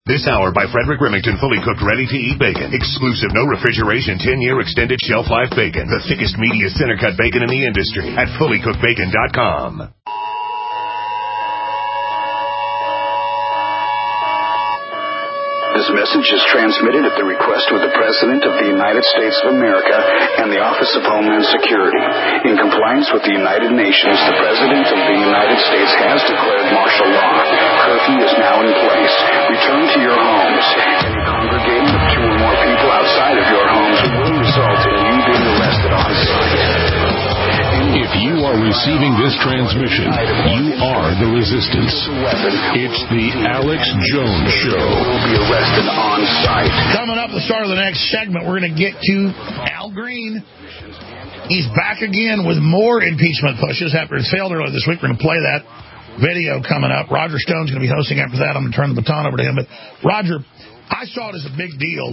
This hour by Frederick Remington, fully cooked, ready-to-eat bacon. Exclusive, no refrigeration, 10-year extended shelf life bacon. The thickest, meatiest center-cut bacon in the industry at fullycookedbacon.com. This message is transmitted at the request of the President of the United States of America and the Office of Homeland Security. In compliance with the United Nations, the President of the United States has declared martial law. Curfew is now in place. Return to your homes. Any congregating of 2 or more people outside of your homes will result in you being arrested on site. If you are receiving this transmission, you are the resistance. It's the Alex Jones Show. Will be arrested on site. Coming up at the start of the next segment, we're going to get to Al Green. He's back again with more impeachment pushes after it failed earlier this week. We're going to play that video coming up. Roger Stone's going to be hosting after that. I'm going to turn the baton over to him. But, Roger, I saw it as a big deal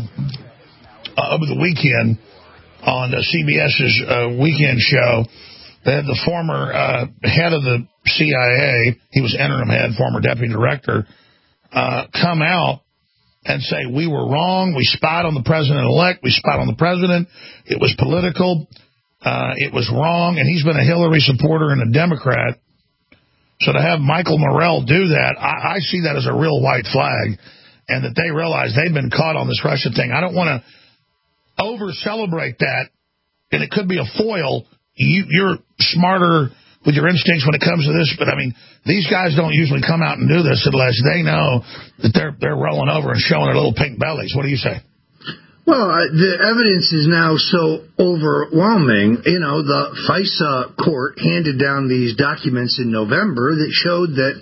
over the weekend on CBS's weekend show. They had the former head of the CIA, he was interim head, former deputy director, come out and say, we were wrong, we spied on the president-elect, we spied on the president, it was political, it was wrong, and he's been a Hillary supporter and a Democrat. So to have Michael Morrell do that, I see that as a real white flag, and that they realize they've been caught on this Russia thing. I don't want to over-celebrate that, and it could be a foil. You're smarter with your instincts when it comes to this, but I mean, these guys don't usually come out and do this unless they know that they're rolling over and showing their little pink bellies. What do you say? Well, the evidence is now so overwhelming. You know, the FISA court handed down these documents in November that showed that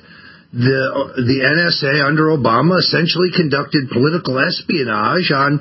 the NSA under Obama essentially conducted political espionage on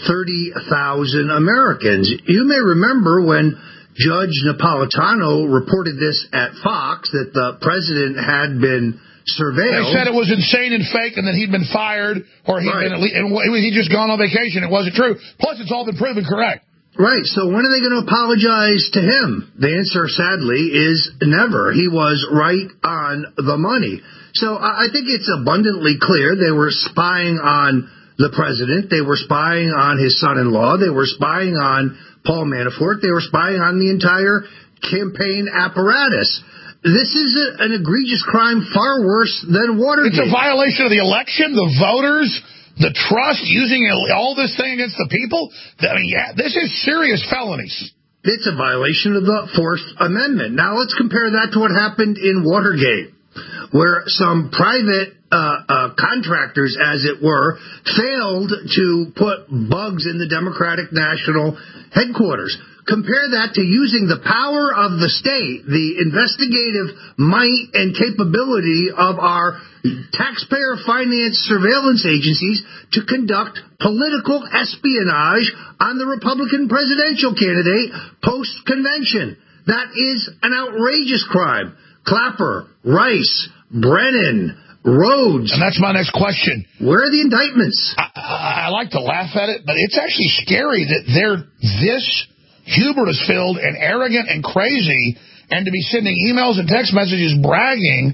30,000 Americans. You may remember when Judge Napolitano reported this at Fox, that the president had been surveilled. They said it was insane and fake, and that he'd been fired, or he'd just gone on vacation. It wasn't true. Plus, it's all been proven correct. Right. So when are they going to apologize to him? The answer, sadly, is never. He was right on the money. So I think it's abundantly clear they were spying on the president. They were spying on his son-in-law. They were spying on Paul Manafort. They were spying on the entire campaign apparatus. This is an egregious crime far worse than Watergate. It's a violation of the election, the voters, the trust, using all this thing against the people. I mean, yeah, this is serious felonies. It's a violation of the Fourth Amendment. Now let's compare that to what happened in Watergate, where some private contractors, as it were, failed to put bugs in the Democratic National Headquarters. Compare that to using the power of the state, the investigative might and capability of our taxpayer-financed surveillance agencies to conduct political espionage on the Republican presidential candidate post-convention. That is an outrageous crime. Clapper, Rice, Brennan, Rhodes. And that's my next question. Where are the indictments? I like to laugh at it, but it's actually scary that they're this hubris-filled and arrogant and crazy, and to be sending emails and text messages bragging.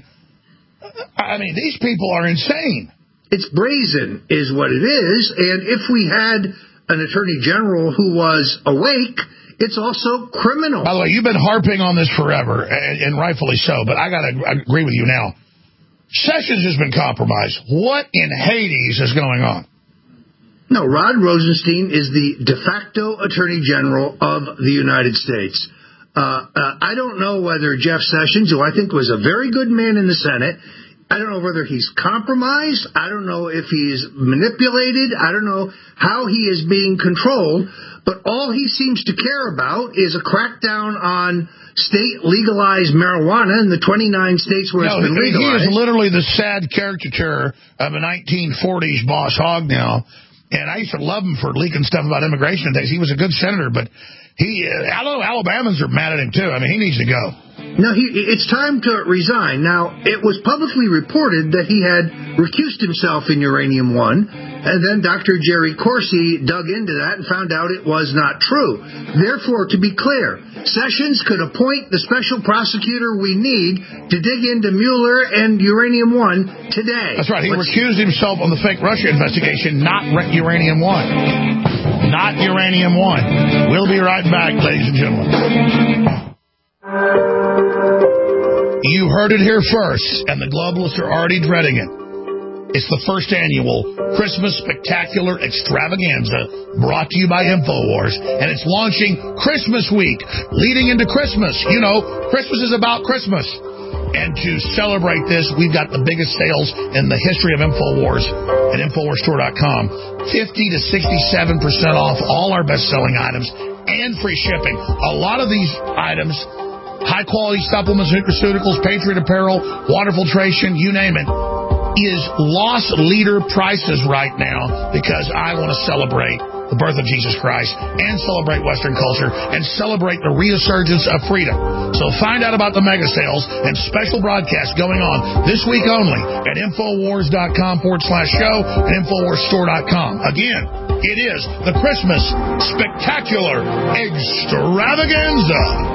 I mean, these people are insane. It's brazen is what it is, and if we had an attorney general who was awake, it's also criminal. By the way, you've been harping on this forever, and rightfully so, but I got to agree with you now. Sessions has been compromised. What in Hades is going on? No, Rod Rosenstein is the de facto Attorney General of the United States. I don't know whether Jeff Sessions, who I think was a very good man in the Senate, I don't know whether he's compromised. I don't know if he's manipulated. I don't know how he is being controlled. But all he seems to care about is a crackdown on state legalized marijuana in the 29 states where it's been legalized. He is literally the sad caricature of a 1940s Boss Hogg now. And I used to love him for leaking stuff about immigration and things. He was a good senator, but I know Alabamans are mad at him, too. I mean, he needs to go. No, it's time to resign. Now, it was publicly reported that he had recused himself in Uranium One, And then Dr. Jerry Corsi dug into that and found out it was not true. Therefore, to be clear, Sessions could appoint the special prosecutor we need to dig into Mueller and Uranium One today. That's right. He recused himself on the fake Russia investigation, not Uranium One. Not Uranium One. We'll be right back, ladies and gentlemen. You heard it here first, and the globalists are already dreading it. It's the first annual Christmas Spectacular Extravaganza brought to you by InfoWars, and it's launching Christmas week, leading into Christmas. You know, Christmas is about Christmas. And to celebrate this, we've got the biggest sales in the history of InfoWars at InfoWarsStore.com. 50 to 67% off all our best-selling items and free shipping. A lot of these items, high-quality supplements, nutraceuticals, Patriot apparel, water filtration, you name it, is loss leader prices right now because I want to celebrate the birth of Jesus Christ and celebrate Western culture and celebrate the resurgence of freedom. So find out about the mega sales and special broadcasts going on this week only at Infowars.com/show and InfoWarsStore.com. Again, it is the Christmas Spectacular Extravaganza.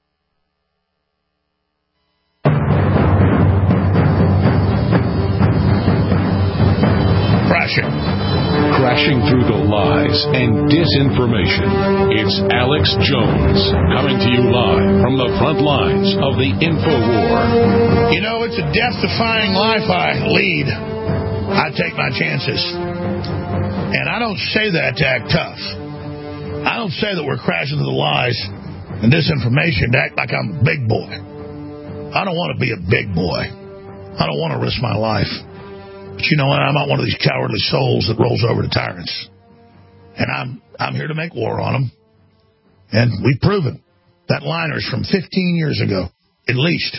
Crashing through the lies and disinformation. It's Alex Jones coming to you live from the front lines of the InfoWar. You know, it's a death-defying life I lead. I take my chances. And I don't say that to act tough. I don't say that we're crashing through the lies and disinformation to act like I'm a big boy. I don't want to be a big boy. I don't want to risk my life. But you know what? I'm not one of these cowardly souls that rolls over to tyrants. And I'm here to make war on them. And we've proven. That liner's from 15 years ago, at least.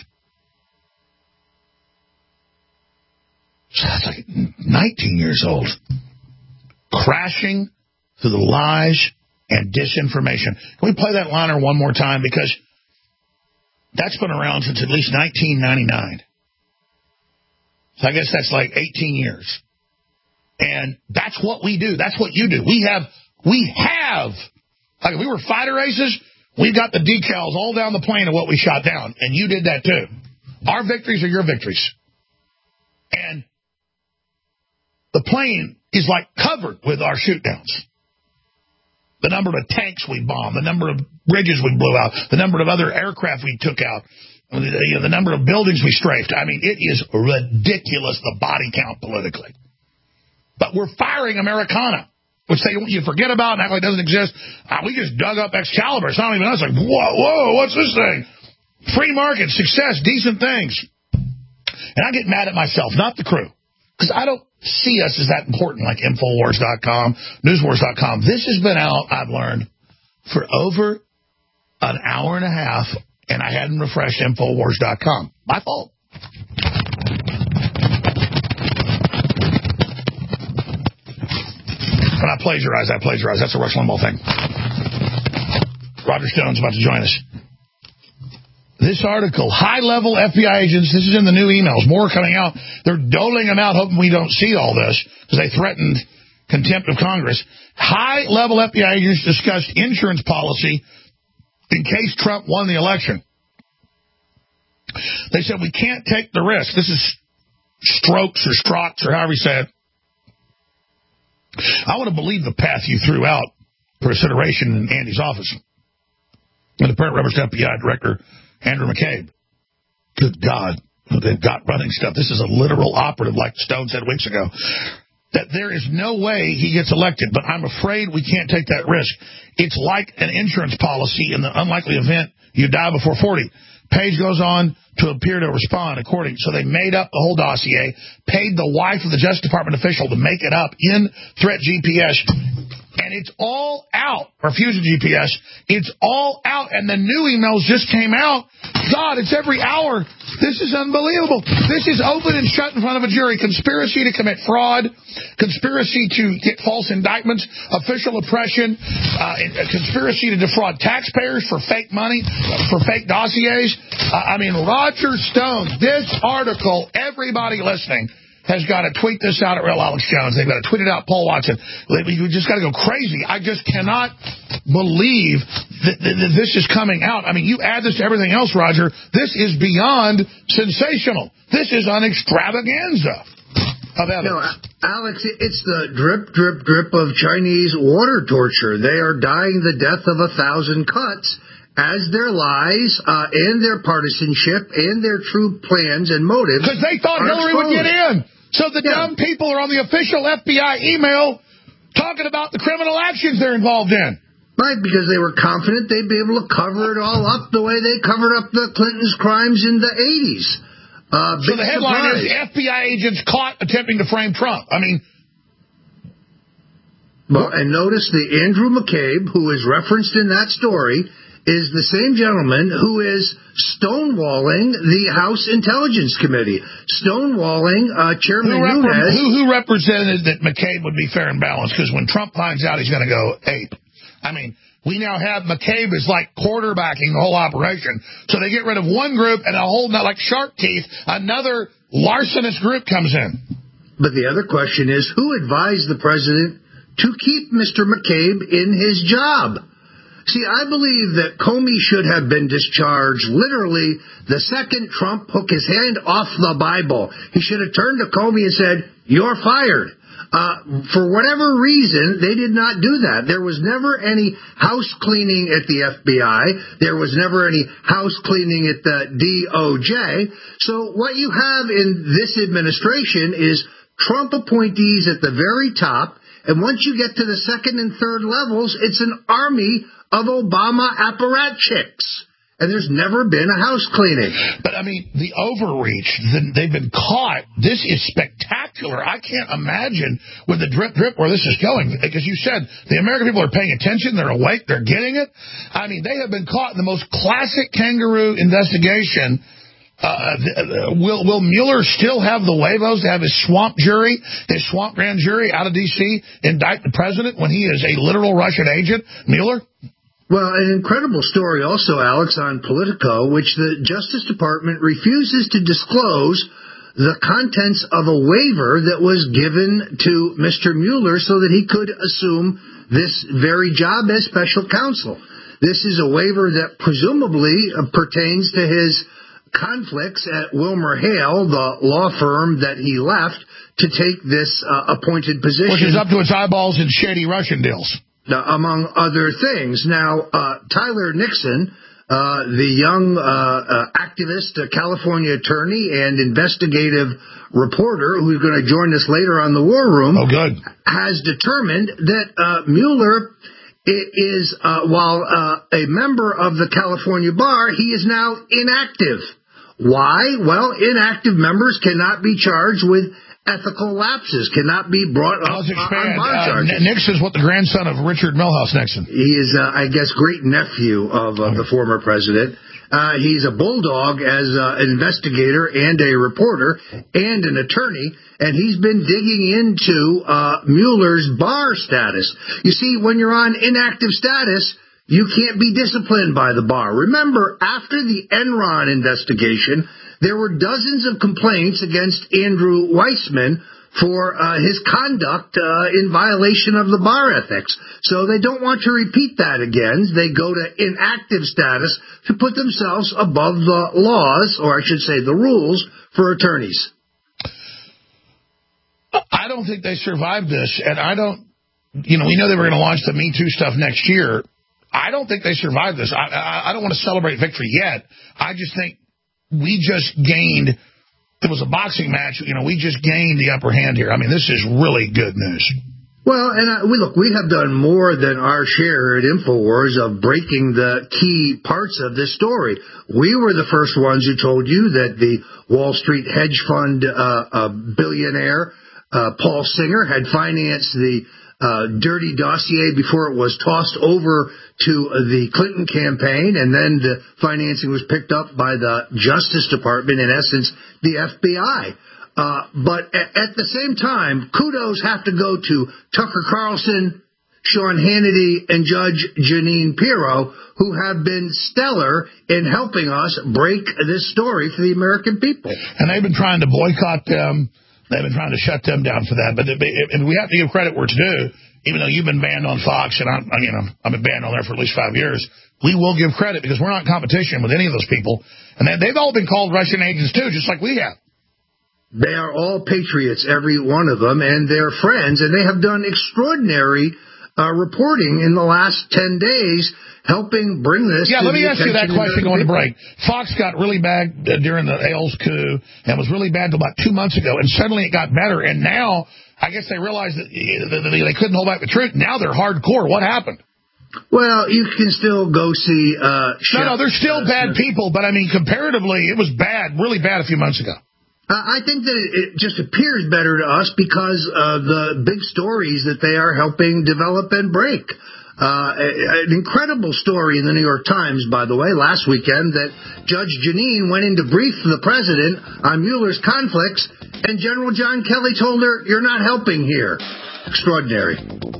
So that's like 19 years old. Crashing through the lies and disinformation. Can we play that liner one more time? Because that's been around since at least 1999. So I guess that's like 18 years. And that's what we do. That's what you do. We have, like if we were fighter races, we've got the decals all down the plane of what we shot down. And you did that too. Our victories are your victories. And the plane is like covered with our shoot downs. The number of tanks we bombed, the number of bridges we blew out, the number of other aircraft we took out, the number of buildings we strafed. I mean, it is ridiculous, the body count politically. But we're firing Americana, which they want you to forget about and act like it doesn't exist. We just dug up Excalibur. It's not even us. Like, whoa, what's this thing? Free market, success, decent things. And I get mad at myself, not the crew, because I don't see us as that important like Infowars.com, Newswars.com. This has been out, I've learned, for over an hour and a half, and I hadn't refreshed Infowars.com. My fault. When I plagiarize. That's a Rush Limbaugh thing. Roger Stone's about to join us. This article, high-level FBI agents, this is in the new emails, more coming out. They're doling them out, hoping we don't see all this, because they threatened contempt of Congress. High-level FBI agents discussed insurance policy in case Trump won the election. They said, we can't take the risk. This is Strokes or however you say it. I want to believe the path you threw out for consideration in Andy's office. And the current representative FBI director, Andrew McCabe. Good God. They've got running stuff. This is a literal operative, like Stone said weeks ago. That there is no way he gets elected, but I'm afraid we can't take that risk. It's like an insurance policy in the unlikely event you die before 40. Page goes on to appear to respond according. So they made up the whole dossier, paid the wife of the Justice Department official to make it up in Threat GPS. And it's all out, or Fusion GPS. It's all out, and the new emails just came out. God, it's every hour. This is unbelievable. This is open and shut in front of a jury. Conspiracy to commit fraud, conspiracy to get false indictments, official oppression, conspiracy to defraud taxpayers for fake money, for fake dossiers. Roger Stone, this article, everybody listening, has got to tweet this out at Real Alex Jones. They've got to tweet it out, Paul Watson. We just got to go crazy. I just cannot believe that this is coming out. I mean, you add this to everything else, Roger. This is beyond sensational. This is an extravaganza of evidence. No, Alex, it's the drip, drip, drip of Chinese water torture. They are dying the death of 1,000 cuts as their lies and their partisanship and their true plans and motives. Because they thought Hillary would get in. So the dumb people are on the official FBI email talking about the criminal actions they're involved in. Right, because they were confident they'd be able to cover it all up the way they covered up the Clintons' crimes in the 80s. So the headline is FBI agents caught attempting to frame Trump. I mean... Well, and notice the Andrew McCabe, who is referenced in that story, is the same gentleman who is stonewalling the House Intelligence Committee, stonewalling Chairman Nunes. Who represented that McCabe would be fair and balanced? Because when Trump finds out, he's going to go ape. I mean, we now have McCabe is like quarterbacking the whole operation. So they get rid of one group and a whole, like shark teeth, another larcenous group comes in. But the other question is, who advised the president to keep Mr. McCabe in his job? See, I believe that Comey should have been discharged literally the second Trump took his hand off the Bible. He should have turned to Comey and said, "You're fired." For whatever reason, they did not do that. There was never any house cleaning at the FBI. There was never any house cleaning at the DOJ. So what you have in this administration is Trump appointees at the very top. And once you get to the second and third levels, it's an army of Obama apparatchiks. And there's never been a house cleaning. But, I mean, the overreach, they've been caught. This is spectacular. I can't imagine with the drip where this is going. Because you said the American people are paying attention. They're awake. They're getting it. I mean, they have been caught in the most classic kangaroo investigation. Will Mueller still have the huevos to have his swamp grand jury out of D.C. indict the president when he is a literal Russian agent, Mueller? Well, an incredible story also, Alex, on Politico, which the Justice Department refuses to disclose the contents of a waiver that was given to Mr. Mueller so that he could assume this very job as special counsel. This is a waiver that presumably pertains to his conflicts at Wilmer Hale, the law firm that he left to take this appointed position. Which is up to its eyeballs in shady Russian deals. Among other things. Now, Tyler Nixon, the young activist, California attorney, and investigative reporter who's going to join us later on the War Room, has determined that Mueller is, while a member of the California bar, he is now inactive. Why? Well, inactive members cannot be charged with ethical lapses, cannot be brought up on bar charges. Nixon's what, the grandson of Richard Milhouse Nixon? He is, I guess, great-nephew of the former president. He's a bulldog as an investigator and a reporter and an attorney, and he's been digging into Mueller's bar status. You see, when you're on inactive status, you can't be disciplined by the bar. Remember, after the Enron investigation, there were dozens of complaints against Andrew Weissman for his conduct in violation of the bar ethics. So they don't want to repeat that again. They go to inactive status to put themselves above the laws, or I should say the rules, for attorneys. I don't think they survived this, and I don't, we know they were going to launch the Me Too stuff next year. I don't think they survived this. I don't want to celebrate victory yet. I just think we just gained, it was a boxing match, we just gained the upper hand here. I mean, this is really good news. Well, and we have done more than our share at InfoWars of breaking the key parts of this story. We were the first ones who told you that the Wall Street hedge fund billionaire Paul Singer had financed the dirty dossier before it was tossed over to the Clinton campaign, and then the financing was picked up by the Justice Department, in essence, the FBI. But at the same time, kudos have to go to Tucker Carlson, Sean Hannity, and Judge Jeanine Pirro, who have been stellar in helping us break this story for the American people. And they've been trying to boycott them. They've been trying to shut them down for that. But and we have to give credit where it's due. Even though you've been banned on Fox, and I've been banned on there for at least 5 years, we will give credit because we're not in competition with any of those people. And they've all been called Russian agents, too, just like we have. They are all patriots, every one of them, and they're friends, and they have done extraordinary reporting in the last 10 days, helping bring this to the attention. Yeah, let me ask you that question going to break. Fox got really bad during the Ailes coup, and was really bad until about 2 months ago, and suddenly it got better, and now I guess they realized that they couldn't hold back the truth. Now they're hardcore. What happened? Well, you can still go see... No, they're still bad people, but I mean, comparatively, it was bad, really bad a few months ago. I think that it just appears better to us because of the big stories that they are helping develop and break. An incredible story in the New York Times, by the way, last weekend, that Judge Jeanine went in to brief the president on Mueller's conflicts, and General John Kelly told her, "You're not helping here." Extraordinary.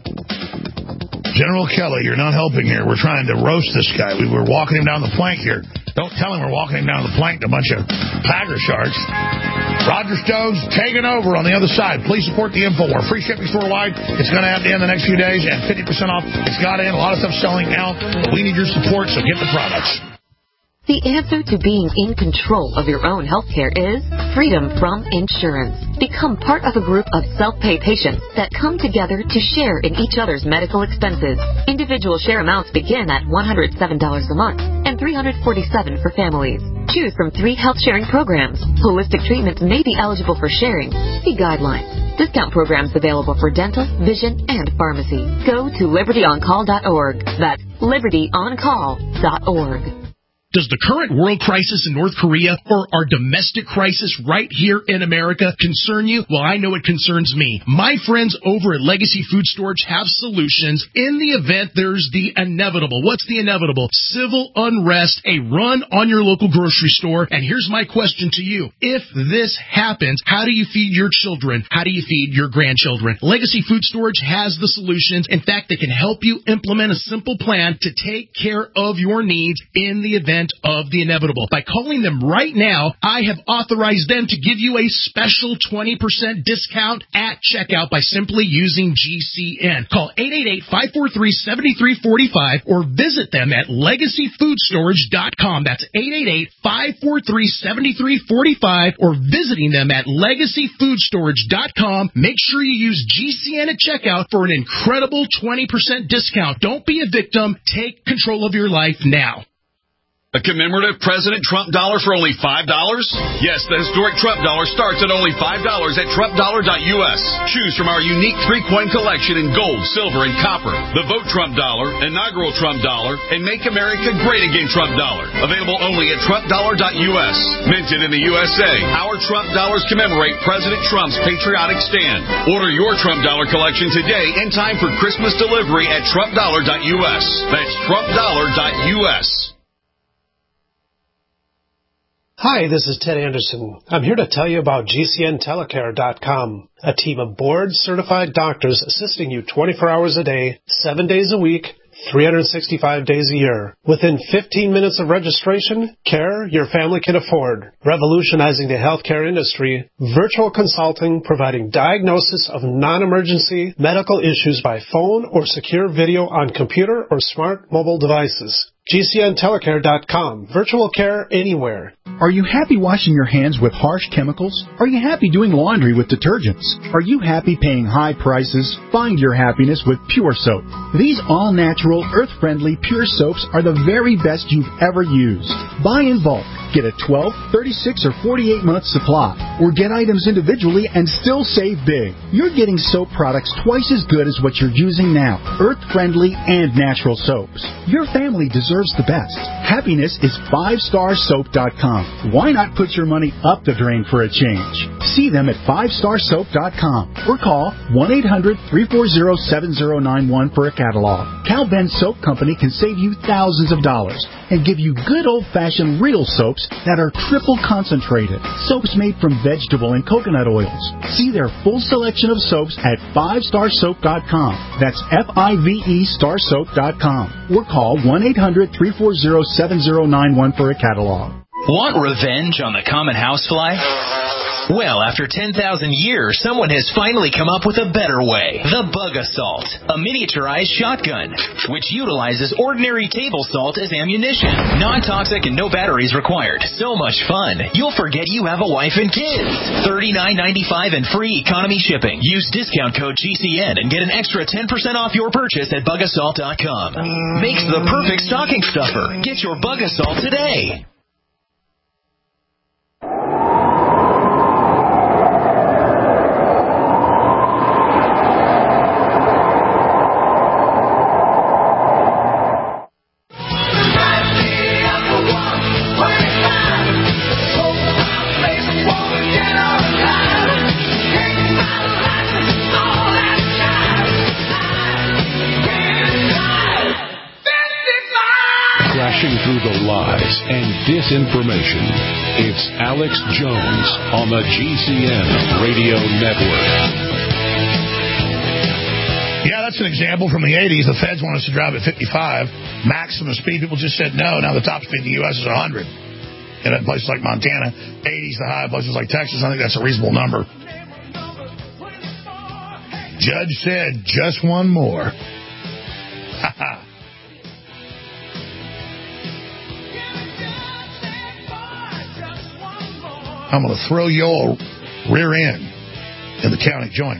General Kelly, you're not helping here. We're trying to roast this guy. We were walking him down the plank here. Don't tell him we're walking him down the plank to a bunch of tiger sharks. Roger Stone's taking over on the other side. Please support the InfoWar. Free shipping store-wide. It's going to have to end the next few days, and 50% off. It's got in. A lot of stuff selling now, but we need your support, so get the products. The answer to being in control of your own healthcare is freedom from insurance. Become part of a group of self-pay patients that come together to share in each other's medical expenses. Individual share amounts begin at $107 a month and $347 for families. Choose from 3 health-sharing programs. Holistic treatments may be eligible for sharing. See guidelines. Discount programs available for dental, vision, and pharmacy. Go to libertyoncall.org. That's libertyoncall.org. Does the current world crisis in North Korea or our domestic crisis right here in America concern you? Well, I know it concerns me. My friends over at Legacy Food Storage have solutions in the event there's the inevitable. What's the inevitable? Civil unrest, a run on your local grocery store. And here's my question to you. If this happens, how do you feed your children? How do you feed your grandchildren? Legacy Food Storage has the solutions. In fact, they can help you implement a simple plan to take care of your needs in the event of the inevitable. By calling them right now, I have authorized them to give you a special 20% discount at checkout by simply using GCN. Call 888-543-7345 or visit them at legacyfoodstorage.com. That's 888-543-7345 or visiting them at legacyfoodstorage.com. Make sure you use GCN at checkout for an incredible 20% discount. Don't be a victim. Take control of your life now. A commemorative President Trump dollar for only $5? Yes, the historic Trump dollar starts at only $5 at TrumpDollar.us. Choose from our unique 3-coin collection in gold, silver, and copper. The Vote Trump dollar, inaugural Trump dollar, and Make America Great Again Trump dollar. Available only at TrumpDollar.us. Minted in the USA. Our Trump dollars commemorate President Trump's patriotic stand. Order your Trump dollar collection today in time for Christmas delivery at TrumpDollar.us. That's TrumpDollar.us. Hi, this is Ted Anderson. I'm here to tell you about GCNTelecare.com, a team of board-certified doctors assisting you 24 hours a day, 7 days a week, 365 days a year. Within 15 minutes of registration, care your family can afford. Revolutionizing the healthcare industry, virtual consulting providing diagnosis of non-emergency medical issues by phone or secure video on computer or smart mobile devices. GCNTelecare.com. Virtual care anywhere. Are you happy washing your hands with harsh chemicals? Are you happy doing laundry with detergents? Are you happy paying high prices? Find your happiness with Pure Soap. These all-natural, earth-friendly Pure Soaps are the very best you've ever used. Buy in bulk. Get a 12, 36, or 48-month supply. Or get items individually and still save big. You're getting soap products twice as good as what you're using now. Earth-friendly and natural soaps. Your family deserves the best. Happiness is 5starsoap.com. Why not put your money up the drain for a change? See them at 5starsoap.com or call 1-800-340-7091 for a catalog. Cal Ben Soap Company can save you thousands of dollars and give you good old-fashioned real soaps that are triple concentrated. Soaps made from vegetable and coconut oils. See their full selection of soaps at 5starsoap.com. That's F-I-V-E starsoap.com. Or call 1-800-340-7091 for a catalog. Want revenge on the common housefly? Well, after 10,000 years, someone has finally come up with a better way. The Bug Assault, a miniaturized shotgun, which utilizes ordinary table salt as ammunition. Non-toxic and no batteries required. So much fun, you'll forget you have a wife and kids. $39.95 and free economy shipping. Use discount code GCN and get an extra 10% off your purchase at bugassault.com. Makes the perfect stocking stuffer. Get your Bug Assault today. Crashing through the lies and disinformation. It's Alex Jones on the GCN Radio Network. Yeah, that's an example from the 80s. The feds want us to drive at 55. Maximum speed. People just said no. Now the top speed in the U.S. is 100. And at places like Montana, 80's the high. Places like Texas, I think that's a reasonable number. Judge said, just one more. Ha-ha. I'm going to throw your rear end in the county joint.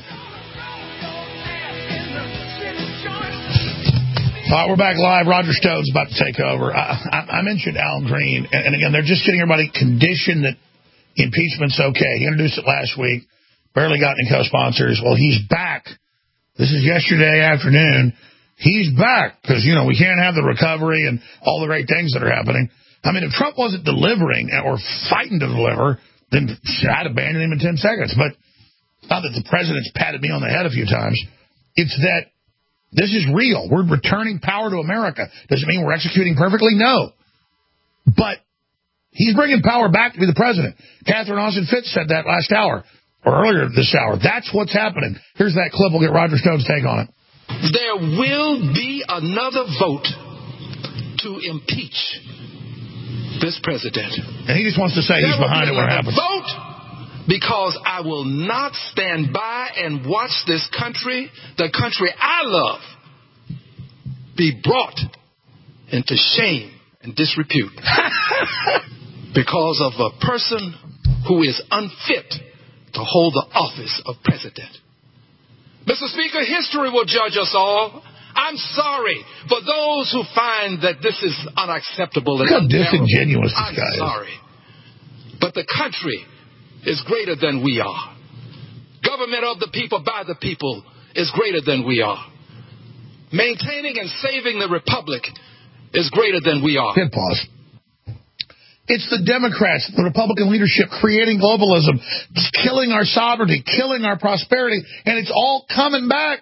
All right, we're back live. Roger Stone's about to take over. I mentioned Al Green, and again, they're just getting everybody conditioned that impeachment's okay. He introduced it last week, barely got any co-sponsors. Well, he's back. This is yesterday afternoon. He's back because, you know, we can't have the recovery and all the great things that are happening. I mean, if Trump wasn't delivering or fighting to deliver, then I'd abandon him in 10 seconds. But it's not that the president's patted me on the head a few times. It's that this is real. We're returning power to America. Does it mean we're executing perfectly? No. But he's bringing power back to be the president. Catherine Austin Fitts said that last hour, or earlier this hour. That's what's happening. Here's that clip. We'll get Roger Stone's take on it. There will be another vote to impeach this president. And he just wants to say he's behind it when it happens. Vote because I will not stand by and watch this country, the country I love, be brought into shame and disrepute because of a person who is unfit to hold the office of president. Mr. Speaker, history will judge us all. I'm sorry for those who find that this is unacceptable. Look how disingenuous this guy is. I'm sorry. But the country is greater than we are. Government of the people, by the people, is greater than we are. Maintaining and saving the republic is greater than we are. Hit pause. It's the Democrats, the Republican leadership, creating globalism, killing our sovereignty, killing our prosperity, and it's all coming back.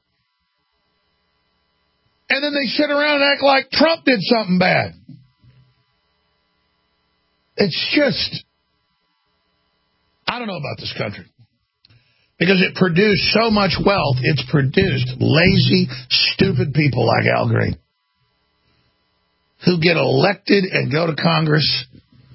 And then they sit around and act like Trump did something bad. It's just, I don't know about this country. Because it produced so much wealth, it's produced lazy, stupid people like Al Green, who get elected and go to Congress.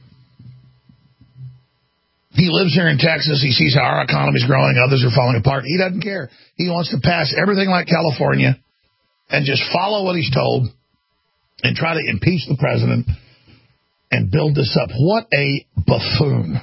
He lives here in Texas. He sees how our economy is growing. Others are falling apart. He doesn't care. He wants to pass everything like California and just follow what he's told and try to impeach the president and build this up. What a buffoon.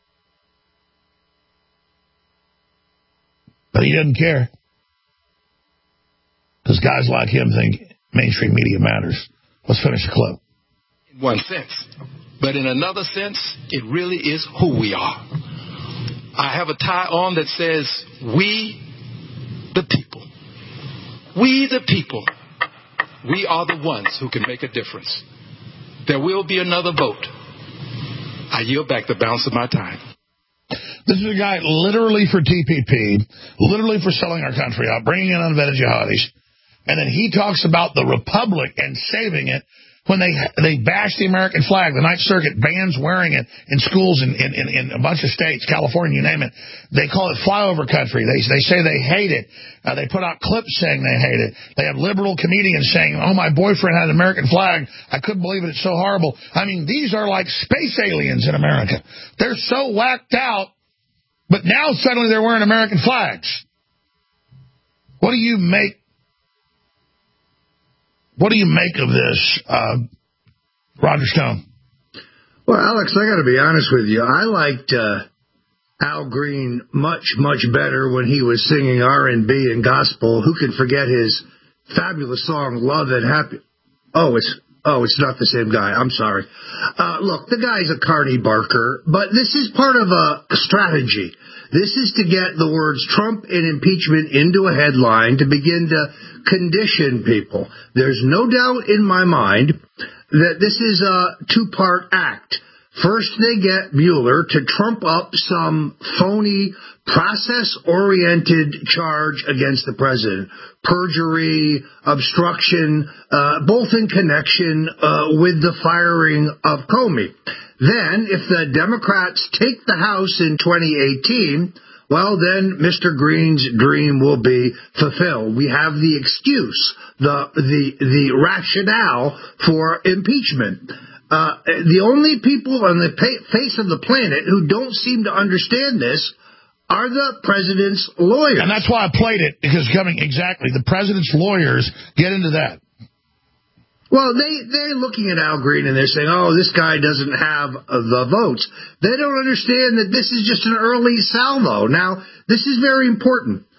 But he doesn't care. Because guys like him think mainstream media matters. Let's finish the clip. In one sense. But in another sense, it really is who we are. I have a tie on that says, we the people. We the people. We are the ones who can make a difference. There will be another vote. I yield back the balance of my time. This is a guy literally for TPP, literally for selling our country out, bringing in unvetted jihadis. And then he talks about the republic and saving it when they bash the American flag. The Ninth Circuit bans wearing it in schools in a bunch of states, California, you name it. They call it flyover country. They say they hate it. They put out clips saying they hate it. They have liberal comedians saying, oh, my boyfriend had an American flag. I couldn't believe it. It's so horrible. I mean, these are like space aliens in America. They're so whacked out But now suddenly they're wearing American flags. What do you make of this, Roger Stone? Well, Alex, I got to be honest with you. I liked Al Green much, much better when he was singing R&B and gospel. Who can forget his fabulous song, Love and Happy? Oh, it's not the same guy. I'm sorry. Look, the guy's a Carney Barker, but this is part of a strategy. This is to get the words Trump and impeachment into a headline to begin to condition people. There's no doubt in my mind that this is a two-part act. First, they get Mueller to trump up some phony, process-oriented charge against the president. Perjury, obstruction, both in connection with the firing of Comey. Then, if the Democrats take the House in 2018, well, then Mr. Green's dream will be fulfilled. We have the excuse, the rationale for impeachment. The only people on the face of the planet who don't seem to understand this are the president's lawyers. And that's why I played it, because the president's lawyers get into that. Well, they're looking at Al Green and they're saying, oh, this guy doesn't have the votes. They don't understand that this is just an early salvo. Now, this is very important.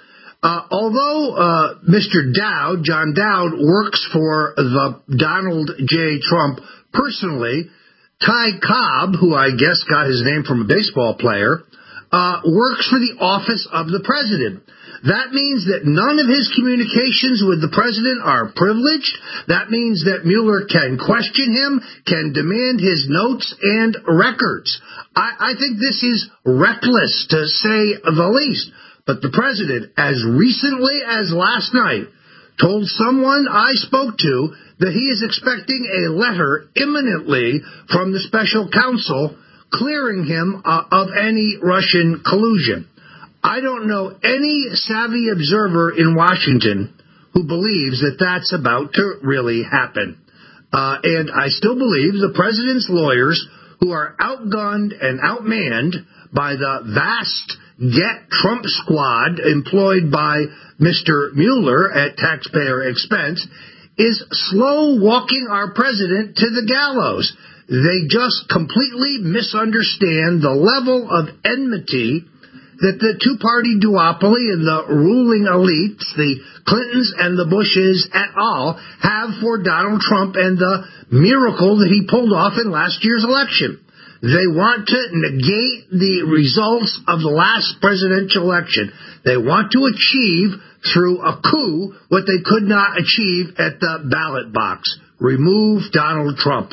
Although Mr. Dowd, John Dowd, works for the Donald J. Trump personally, Ty Cobb, who I guess got his name from a baseball player, works for the office of the president. That means that none of his communications with the president are privileged. That means that Mueller can question him, can demand his notes and records. I think this is reckless, to say the least. But the president, as recently as last night, told someone I spoke to that he is expecting a letter imminently from the special counsel clearing him of any Russian collusion. I don't know any savvy observer in Washington who believes that that's about to really happen. And I still believe the president's lawyers, who are outgunned and outmanned by the vast Get Trump squad employed by Mr. Mueller at taxpayer expense, is slow walking our president to the gallows. They just completely misunderstand the level of enmity that the two-party duopoly and the ruling elites, the Clintons and the Bushes et al., have for Donald Trump and the miracle that he pulled off in last year's election. They want to negate the results of the last presidential election. They want to achieve through a coup what they could not achieve at the ballot box. Remove Donald Trump.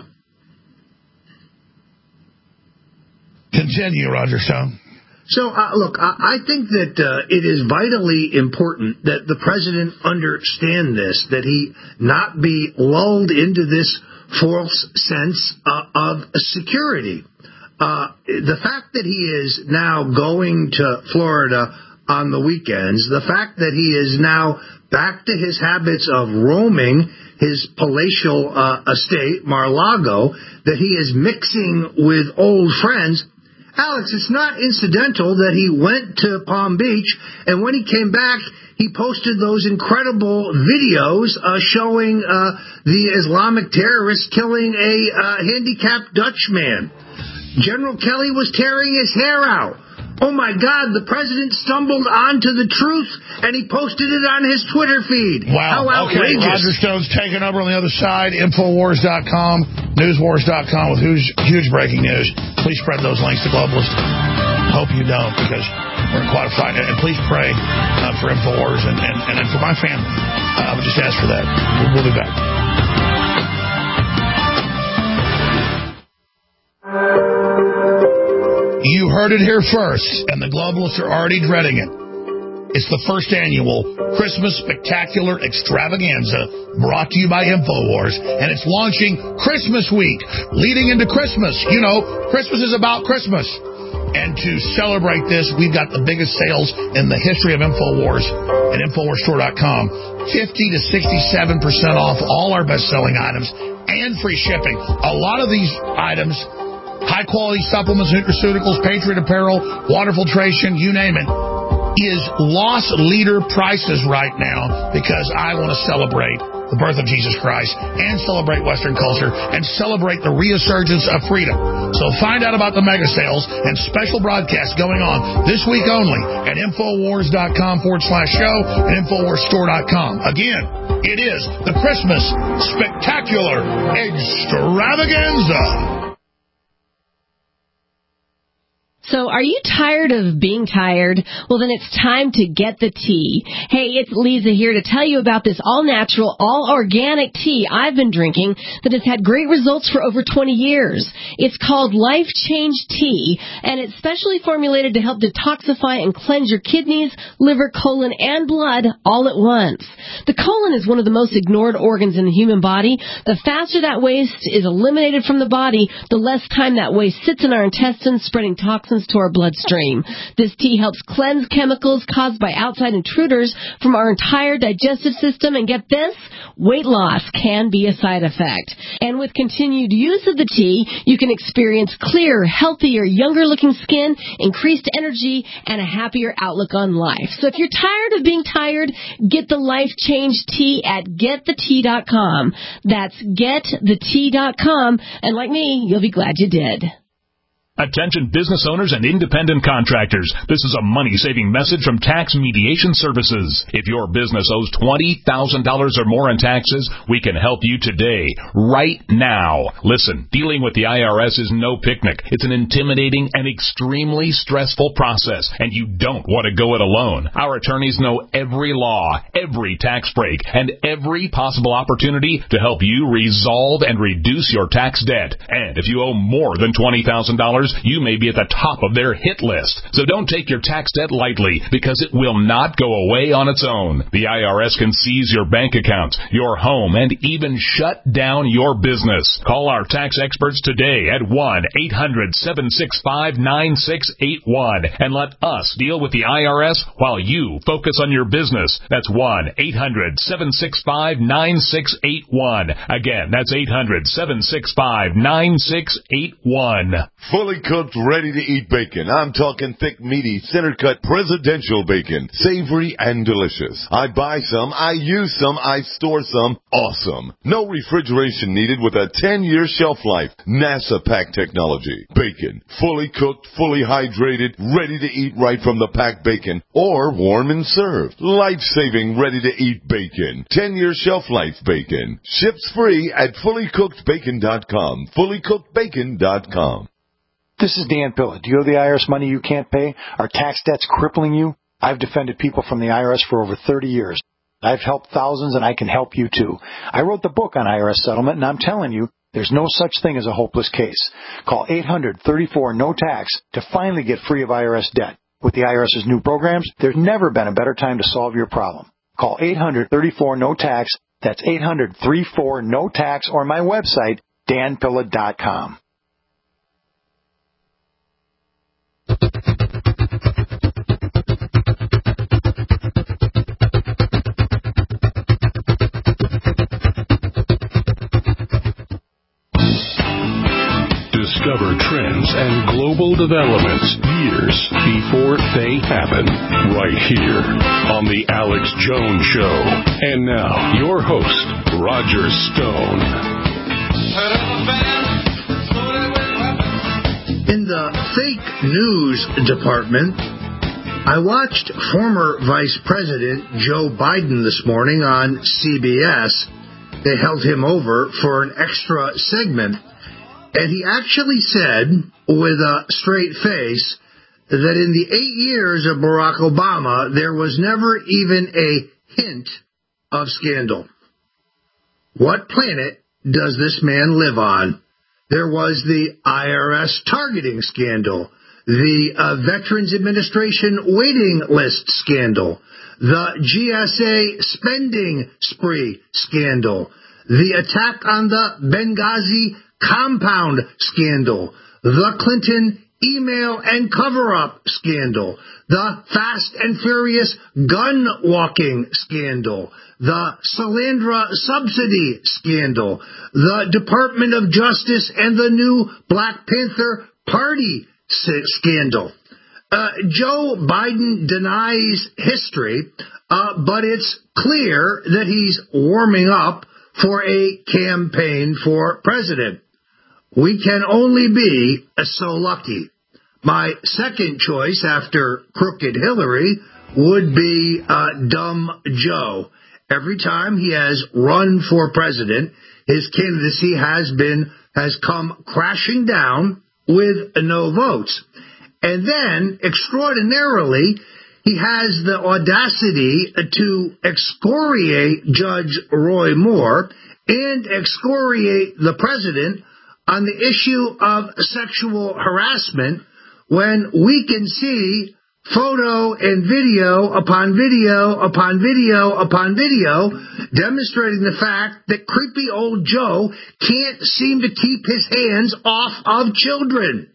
Continue, Roger Stone. So, look, I think that it is vitally important that the president understand this, that he not be lulled into this false sense of security. The fact that he is now going to Florida on the weekends, the fact that he is now back to his habits of roaming his palatial estate, Mar-a-Lago, that he is mixing with old friends. Alex, it's not incidental that he went to Palm Beach, and when he came back, he posted those incredible videos showing the Islamic terrorists killing a handicapped Dutch man. General Kelly was tearing his hair out. Oh, my God, the president stumbled onto the truth, and he posted it on his Twitter feed. Wow. How outrageous. Okay, Roger Stone's taking over on the other side, Infowars.com, Newswars.com with huge breaking news. Please spread those links to globalists. Hope you don't, because we're in quite a fight. And please pray for Infowars and for my family. I would just ask for that. We'll be back. You heard it here first, and the globalists are already dreading it. It's the first annual Christmas Spectacular Extravaganza brought to you by Infowars, and it's launching Christmas week, leading into Christmas. You know, Christmas is about Christmas. And to celebrate this, we've got the biggest sales in the history of Infowars at InfoWarsStore.com. 50 to 67% off all our best-selling items and free shipping. A lot of these items high-quality supplements, nutraceuticals, Patriot Apparel, water filtration, you name it, is loss leader prices right now because I want to celebrate the birth of Jesus Christ and celebrate Western culture and celebrate the resurgence of freedom. So find out about the mega sales and special broadcasts going on this week only at Infowars.com/show and InfoWarsStore.com. Again, it is the Christmas Spectacular Extravaganza. So are you tired of being tired? Well, then it's time to get the tea. Hey, it's Lisa here to tell you about this all-natural, all-organic tea I've been drinking that has had great results for over 20 years. It's called Life Change Tea, and it's specially formulated to help detoxify and cleanse your kidneys, liver, colon, and blood all at once. The colon is one of the most ignored organs in the human body. The faster that waste is eliminated from the body, the less time that waste sits in our intestines, spreading toxins to our bloodstream. This tea helps cleanse chemicals caused by outside intruders from our entire digestive system, and get this, weight loss can be a side effect. And with continued use of the tea, you can experience clearer, healthier, younger-looking skin, increased energy, and a happier outlook on life. So if you're tired of being tired, get the Life Change Tea at GetTheTea.com. That's GetTheTea.com, and like me, you'll be glad you did. Attention business owners and independent contractors. This is a money-saving message from Tax Mediation Services. If your business owes $20,000 or more in taxes, we can help you today, right now. Listen, dealing with the IRS is no picnic. It's an intimidating and extremely stressful process, and you don't want to go it alone. Our attorneys know every law, every tax break, and every possible opportunity to help you resolve and reduce your tax debt. And if you owe more than $20,000, you may be at the top of their hit list. So don't take your tax debt lightly, because it will not go away on its own. The IRS can seize your bank accounts, your home, and even shut down your business. Call our tax experts today at 1-800-765-9681 and let us deal with the IRS while you focus on your business. That's 1-800-765-9681. Again, that's 800-765-9681. Fully cooked, ready-to-eat bacon. I'm talking thick, meaty, center-cut presidential bacon. Savory and delicious. I buy some, I use some, I store some. Awesome. No refrigeration needed with a 10-year shelf life. NASA pack technology. Bacon. Fully cooked, fully hydrated, ready to eat right from the packed bacon. Or warm and served. Life-saving, ready-to-eat bacon. 10-year shelf life bacon. Ships free at fullycookedbacon.com. Fullycookedbacon.com. This is Dan Pilla. Do you owe the IRS money you can't pay? Are tax debts crippling you? I've defended people from the IRS for over 30 years. I've helped thousands, and I can help you too. I wrote the book on IRS settlement, and I'm telling you, there's no such thing as a hopeless case. Call 800-34-NO-TAX to finally get free of IRS debt. With the IRS's new programs, there's never been a better time to solve your problem. Call 800-34-NO-TAX. That's 800-34-NO-TAX, or my website, danpilla.com. Discover trends and global developments years before they happen, right here on The Alex Jones Show. And now, your host, Roger Stone. In the fake news department, I watched former Vice President Joe Biden this morning on CBS. They held him over for an extra segment, and he actually said, with a straight face, that in the 8 years of Barack Obama, there was never even a hint of scandal. What planet does this man live on? There was the IRS targeting scandal, the Veterans Administration waiting list scandal, the GSA spending spree scandal, the attack on the Benghazi compound scandal, the Clinton email and cover-up scandal, the Fast and Furious gun walking scandal, the Salandra subsidy scandal, the Department of Justice and the new Black Panther Party scandal. Joe Biden denies history, but it's clear that he's warming up for a campaign for president. We can only be so lucky. My second choice after Crooked Hillary would be Dumb Joe. Every time he has run for president, his candidacy has come crashing down with no votes. And then, extraordinarily, he has the audacity to excoriate Judge Roy Moore and excoriate the president on the issue of sexual harassment when we can see photo and video upon video upon video upon video demonstrating the fact that creepy old Joe can't seem to keep his hands off of children.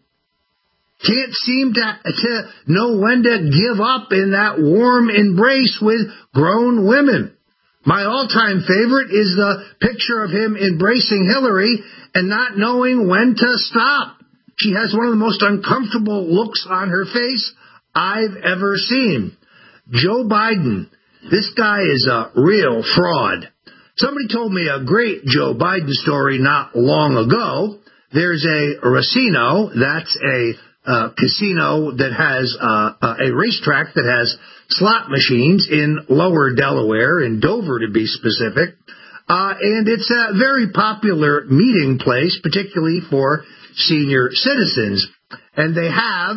Can't seem to know when to give up in that warm embrace with grown women. My all-time favorite is the picture of him embracing Hillary and not knowing when to stop. She has one of the most uncomfortable looks on her face I've ever seen. Joe Biden, this guy is a real fraud. Somebody told me a great Joe Biden story not long ago. There's a Racino, that's a casino that has a racetrack that has slot machines in lower Delaware, in Dover to be specific. And it's a very popular meeting place, particularly for senior citizens. And they have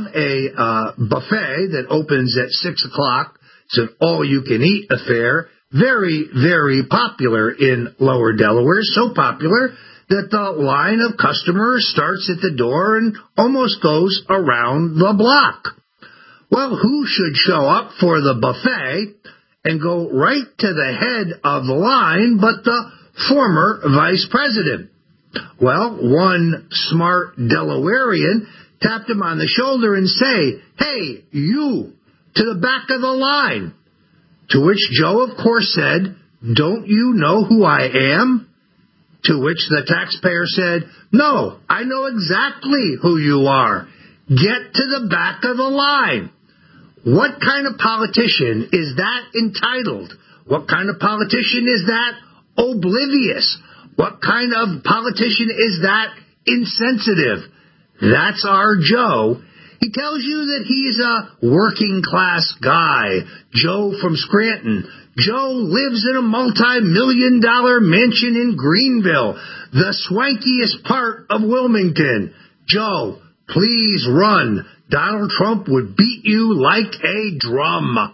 a buffet that opens at 6 o'clock. It's an all-you-can-eat affair. Very, very popular in lower Delaware. So popular that the line of customers starts at the door and almost goes around the block. Well, who should show up for the buffet and go right to the head of the line but the former vice president? Well, one smart Delawarean tapped him on the shoulder and say, "Hey, you, to the back of the line." To which Joe, of course, said, "Don't you know who I am?" To which the taxpayer said, "No, I know exactly who you are. Get to the back of the line." What kind of politician is that entitled? What kind of politician is that oblivious? What kind of politician is that insensitive? That's our Joe. He tells you that he's a working class guy. Joe from Scranton. Joe lives in a multi-million-dollar mansion in Greenville, the swankiest part of Wilmington. Joe, please run. Donald Trump would beat you like a drum.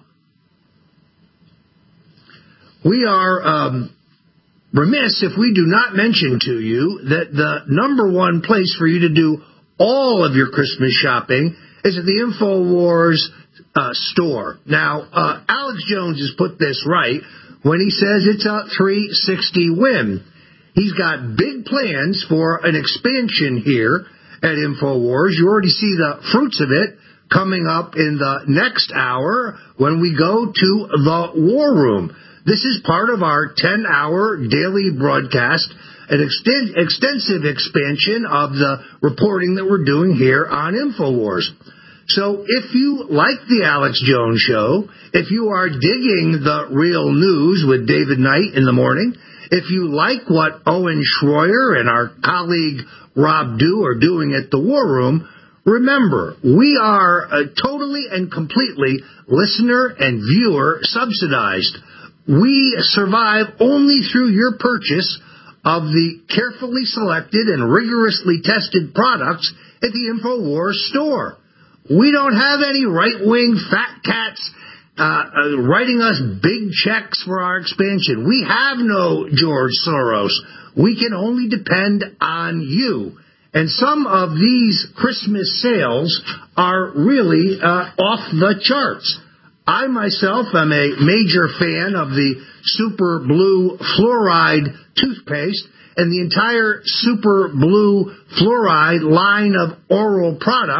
We are remiss if we do not mention to you that the number one place for you to do all of your Christmas shopping is at the InfoWars store. Now, Alex Jones has put this right when he says it's a 360 win. He's got big plans for an expansion here at InfoWars. You already see the fruits of it coming up in the next hour when we go to the War Room. This is part of our 10-hour daily broadcast, an extensive expansion of the reporting that we're doing here on InfoWars. So if you like the Alex Jones Show, if you are digging the real news with David Knight in the morning, if you like what Owen Schroyer and our colleague Rob Dew are doing at the War Room, remember, we are totally and completely listener and viewer subsidized. We survive only through your purchase of the carefully selected and rigorously tested products at the InfoWars store. We don't have any right-wing fat cats writing us big checks for our expansion. We have no George Soros. We can only depend on you. And some of these Christmas sales are really off the charts. I myself am a major fan of the Super Blue Fluoride toothpaste and the entire Super Blue Fluoride line of oral products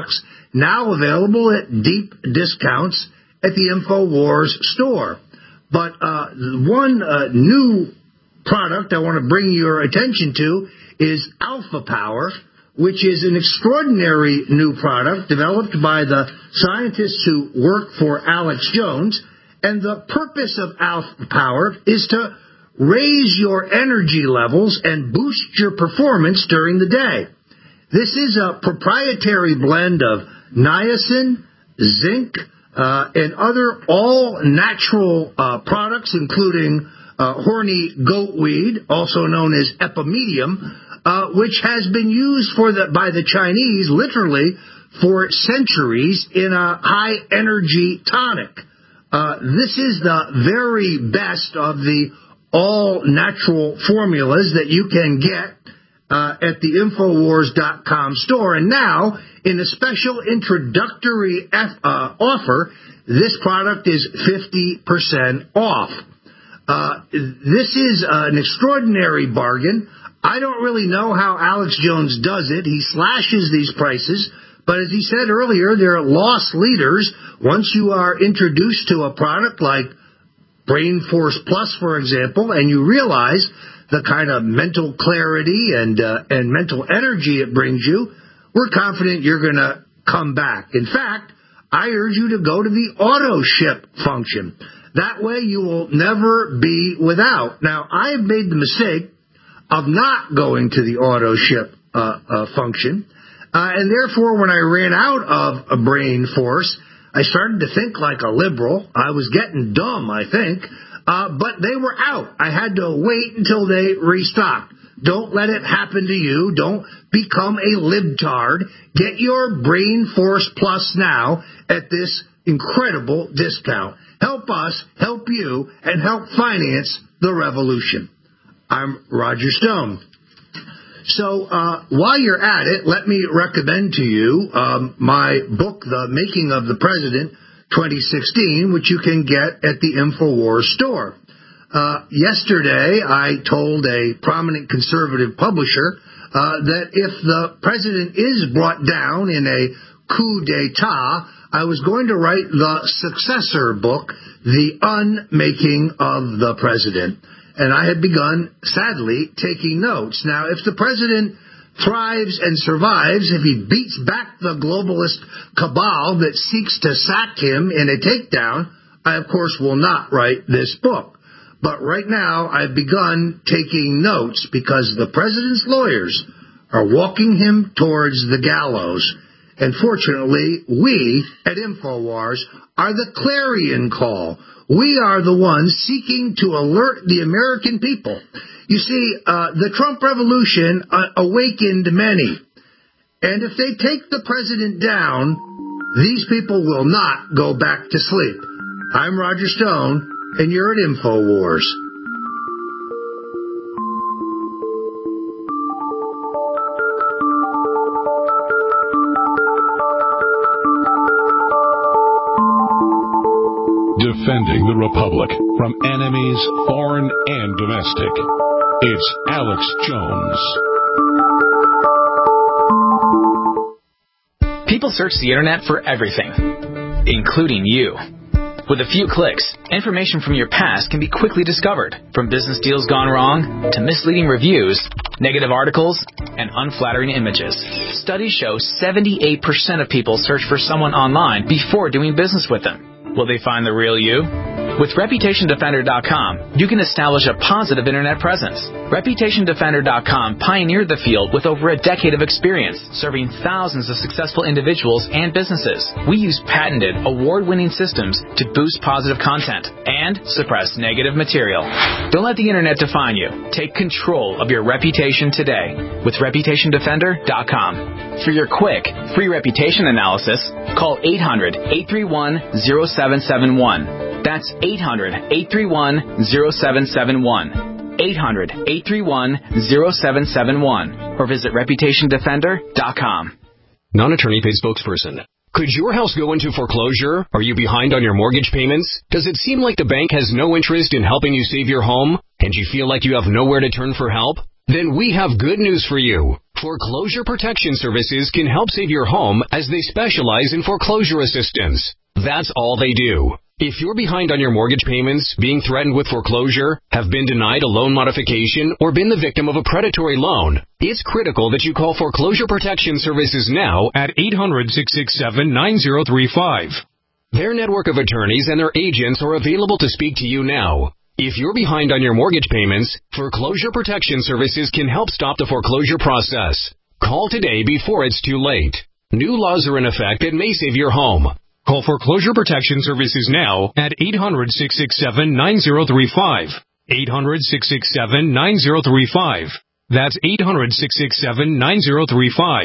now available at deep discounts at the InfoWars store. But one new product I want to bring your attention to is Alpha Power, which is an extraordinary new product developed by the scientists who work for Alex Jones. And the purpose of Alpha Power is to raise your energy levels and boost your performance during the day. This is a proprietary blend of niacin, zinc, and other all-natural products, including horny goatweed, also known as epimedium, which has been used by the Chinese literally for centuries in a high-energy tonic. This is the very best of the all-natural formulas that you can get at the Infowars.com store. And now, in a special introductory offer, this product is 50% off. This is an extraordinary bargain. I don't really know how Alex Jones does it. He slashes these prices, but as he said earlier, they're loss leaders. Once you are introduced to a product like Brain Force Plus, for example, and you realize the kind of mental clarity and mental energy it brings you, we're confident you're going to come back. In fact, I urge you to go to the auto ship function. That way you will never be without. Now, I have made the mistake of not going to the auto ship function, and therefore when I ran out of a Brain Force, I started to think like a liberal. I was getting dumb, I think, but they were out. I had to wait until they restocked. Don't let it happen to you. Don't become a libtard. Get your Brain Force Plus now at this incredible discount. Help us, help you, and help finance the revolution. I'm Roger Stone. So while you're at it, let me recommend to you my book, The Making of the President 2016, which you can get at the InfoWars store. Yesterday, I told a prominent conservative publisher that if the president is brought down in a coup d'etat, I was going to write the successor book, The Unmaking of the President. And I had begun, sadly, taking notes. Now, if the president thrives and survives, if he beats back the globalist cabal that seeks to sack him in a takedown, I, of course, will not write this book. But right now, I've begun taking notes because the president's lawyers are walking him towards the gallows. And fortunately, we at InfoWars are the clarion call. We are the ones seeking to alert the American people. You see, the Trump revolution awakened many. And if they take the president down, these people will not go back to sleep. I'm Roger Stone, and you're at InfoWars. Defending the Republic from enemies, foreign and domestic. It's Alex Jones. People search the internet for everything, including you. With a few clicks, information from your past can be quickly discovered, from business deals gone wrong to misleading reviews, negative articles, and unflattering images. Studies show 78% of people search for someone online before doing business with them. Will they find the real you? With ReputationDefender.com, you can establish a positive internet presence. ReputationDefender.com pioneered the field with over a decade of experience, serving thousands of successful individuals and businesses. We use patented, award-winning systems to boost positive content and suppress negative material. Don't let the internet define you. Take control of your reputation today with ReputationDefender.com. For your quick, free reputation analysis, call 800-831-0771. That's 800-831-0771. 800-831-0771. Or visit ReputationDefender.com. Non-attorney paid spokesperson. Could your house go into foreclosure? Are you behind on your mortgage payments? Does it seem like the bank has no interest in helping you save your home? And you feel like you have nowhere to turn for help? Then we have good news for you. Foreclosure Protection Services can help save your home as they specialize in foreclosure assistance. That's all they do. If you're behind on your mortgage payments, being threatened with foreclosure, have been denied a loan modification, or been the victim of a predatory loan, it's critical that you call Foreclosure Protection Services now at 800-667-9035. Their network of attorneys and their agents are available to speak to you now. If you're behind on your mortgage payments, Foreclosure Protection Services can help stop the foreclosure process. Call today before it's too late. New laws are in effect that may save your home. Call Foreclosure Protection Services now at 800-667-9035. 800-667-9035. That's 800-667-9035.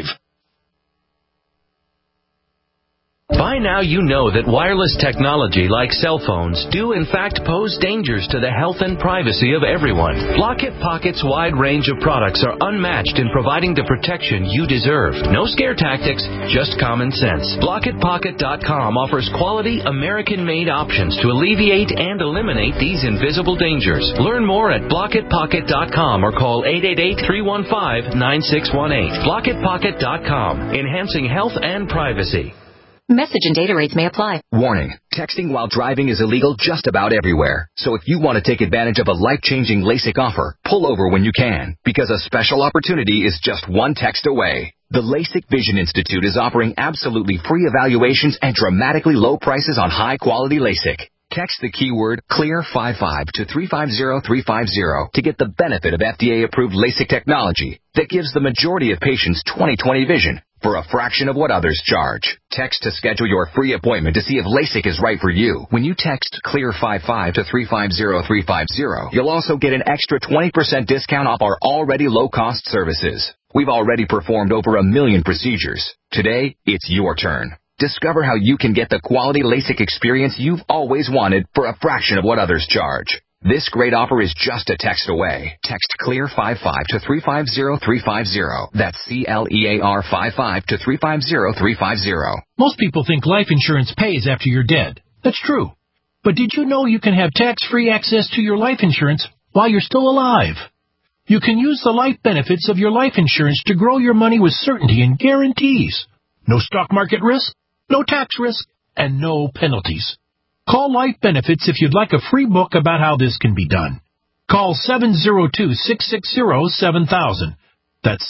By now you know that wireless technology like cell phones do in fact pose dangers to the health and privacy of everyone. Blockit Pocket's wide range of products are unmatched in providing the protection you deserve. No scare tactics, just common sense. BlockitPocket.com offers quality American-made options to alleviate and eliminate these invisible dangers. Learn more at BlockitPocket.com or call 888-315-9618. BlockitPocket.com, enhancing health and privacy. Message and data rates may apply. Warning, texting while driving is illegal just about everywhere. So if you want to take advantage of a life-changing LASIK offer, pull over when you can, because a special opportunity is just one text away. The LASIK Vision Institute is offering absolutely free evaluations and dramatically low prices on high-quality LASIK. Text the keyword CLEAR55 to 350350 to get the benefit of FDA-approved LASIK technology that gives the majority of patients 20/20 vision for a fraction of what others charge. Text to schedule your free appointment to see if LASIK is right for you. When you text CLEAR55 to 350350, you'll also get an extra 20% discount off our already low-cost services. We've already performed over 1 million procedures. Today, it's your turn. Discover how you can get the quality LASIK experience you've always wanted for a fraction of what others charge. This great offer is just a text away. Text CLEAR55 to 350350. That's CLEAR55 to 350350. Most people think life insurance pays after you're dead. That's true. But did you know you can have tax-free access to your life insurance while you're still alive? You can use the life benefits of your life insurance to grow your money with certainty and guarantees. No stock market risk, no tax risk, and no penalties. Call Life Benefits if you'd like a free book about how this can be done. Call 702-660-7000. That's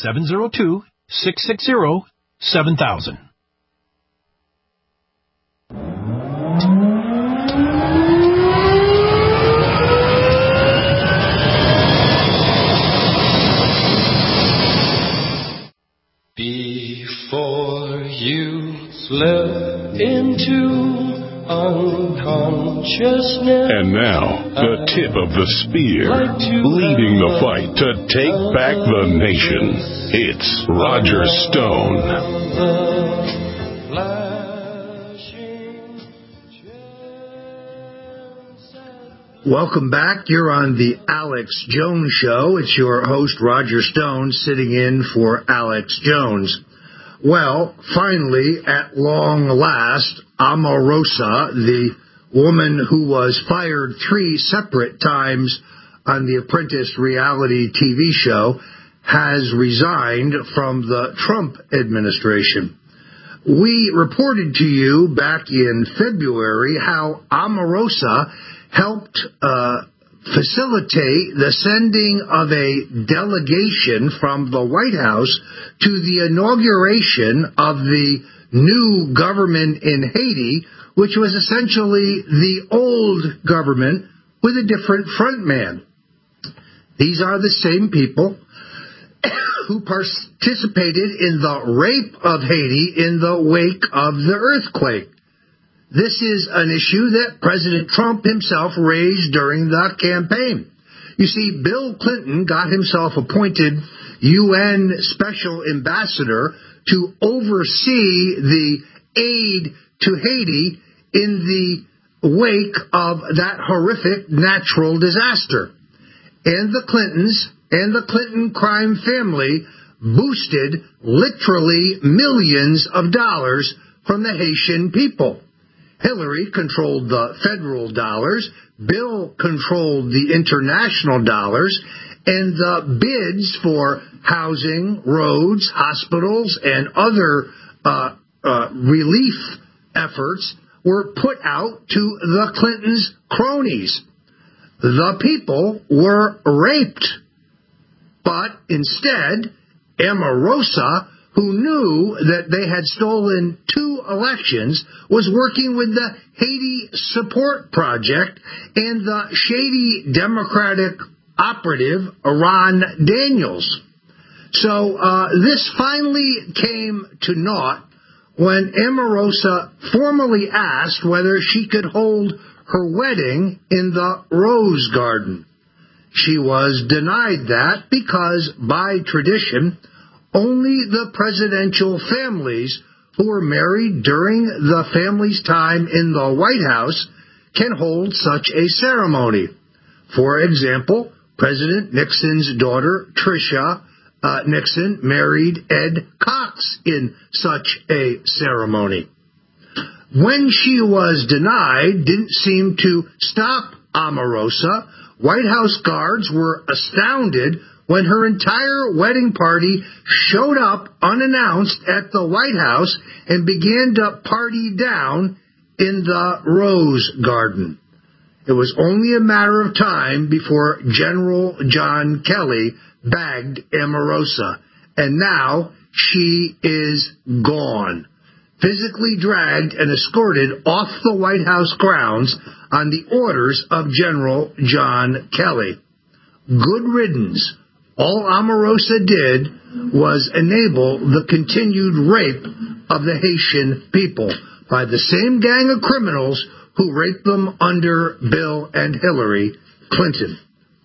702-660-7000. Before you slip into unconsciousness. And now, the tip of the spear, leading the fight to take back the nation. It's Roger Stone. Welcome back. You're on the Alex Jones Show. It's your host, Roger Stone, sitting in for Alex Jones. Well, finally, at long last, Omarosa, the woman who was fired 3 separate times on the Apprentice reality TV show, has resigned from the Trump administration. We reported to you back in February how Omarosa helped facilitate the sending of a delegation from the White House to the inauguration of the new government in Haiti, which was essentially the old government with a different front man. These are the same people who participated in the rape of Haiti in the wake of the earthquake. This is an issue that President Trump himself raised during the campaign. You see, Bill Clinton got himself appointed UN Special Ambassador to oversee the aid to Haiti in the wake of that horrific natural disaster. And the Clintons and the Clinton crime family boosted literally millions of dollars from the Haitian people. Hillary controlled the federal dollars, Bill controlled the international dollars, and the bids for housing, roads, hospitals, and other relief efforts were put out to the Clintons' cronies. The people were raped. But instead, Omarosa, who knew that they had stolen 2 elections, was working with the Haiti Support Project and the shady Democratic operative Ron Daniels. So this finally came to naught when Omarosa formally asked whether she could hold her wedding in the Rose Garden. She was denied that because, by tradition, only the presidential families who were married during the family's time in the White House can hold such a ceremony. For example, President Nixon's daughter, Tricia Nixon, married Ed Cox in such a ceremony. When she was denied, didn't seem to stop Omarosa. White House guards were astounded when her entire wedding party showed up unannounced at the White House and began to party down in the Rose Garden. It was only a matter of time before General John Kelly bagged Omarosa, and now she is gone, physically dragged and escorted off the White House grounds on the orders of General John Kelly. Good riddance. All Omarosa did was enable the continued rape of the Haitian people by the same gang of criminals who raped them under Bill and Hillary Clinton.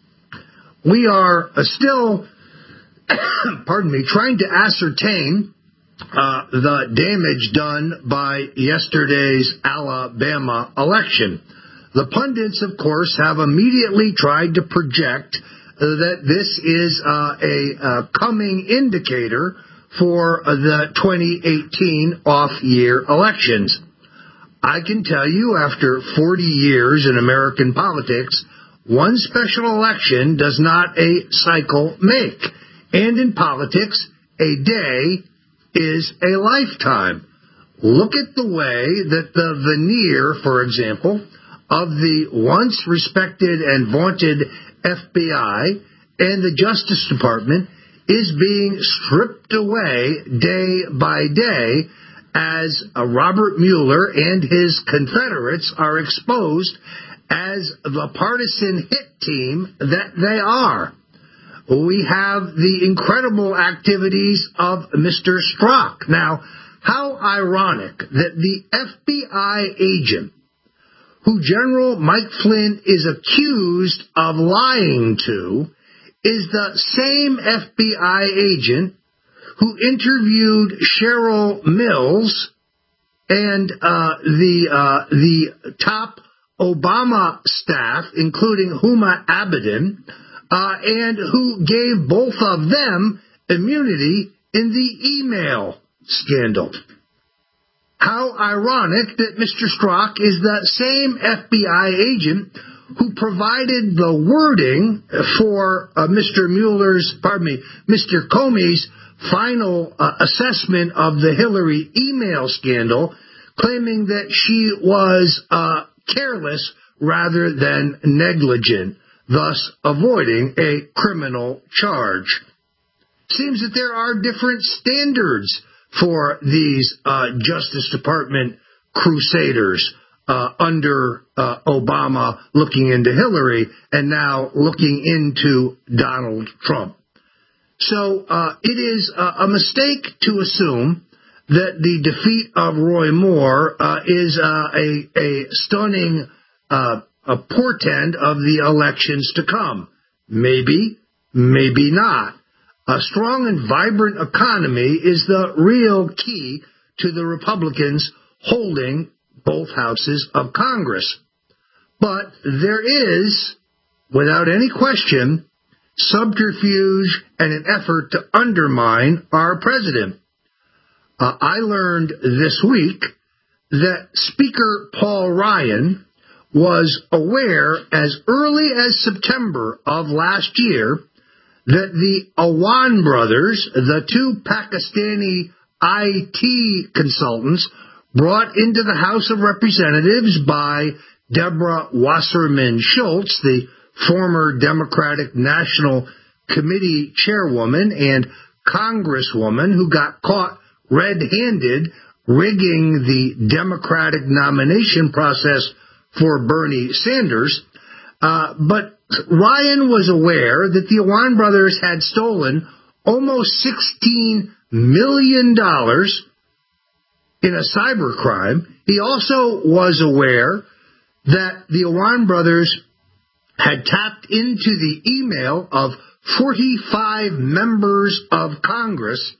We are still, trying to ascertain the damage done by yesterday's Alabama election. The pundits, of course, have immediately tried to project that this is a coming indicator for the 2018 off-year elections. I can tell you, after 40 years in American politics, one special election does not a cycle make. And in politics, a day is a lifetime. Look at the way that the veneer, for example, of the once respected and vaunted FBI and the Justice Department is being stripped away day by day as Robert Mueller and his Confederates are exposed as the partisan hit team that they are. We have the incredible activities of Mr. Strzok. Now, how ironic that the FBI agent who General Mike Flynn is accused of lying to is the same FBI agent who interviewed Cheryl Mills and the top Obama staff, including Huma Abedin, and who gave both of them immunity in the email scandal. How ironic that Mr. Strzok is the same FBI agent who provided the wording for Mr. Comey's final assessment of the Hillary email scandal, claiming that she was careless rather than negligent, thus avoiding a criminal charge. Seems that there are different standards for these Justice Department crusaders under Obama looking into Hillary and now looking into Donald Trump. So it is a mistake to assume that the defeat of Roy Moore is a stunning a portend of the elections to come. Maybe, maybe not. A strong and vibrant economy is the real key to the Republicans holding both houses of Congress. But there is, without any question, subterfuge and an effort to undermine our president. I learned this week that Speaker Paul Ryan was aware as early as September of last year that the Awan brothers, the two Pakistani IT consultants brought into the House of Representatives by Deborah Wasserman Schultz, the former Democratic National Committee chairwoman and congresswoman who got caught red-handed rigging the Democratic nomination process for Bernie Sanders. But Ryan was aware that the Awan brothers had stolen almost $16 million in a cybercrime. He also was aware that the Awan brothers had tapped into the email of 45 members of Congress,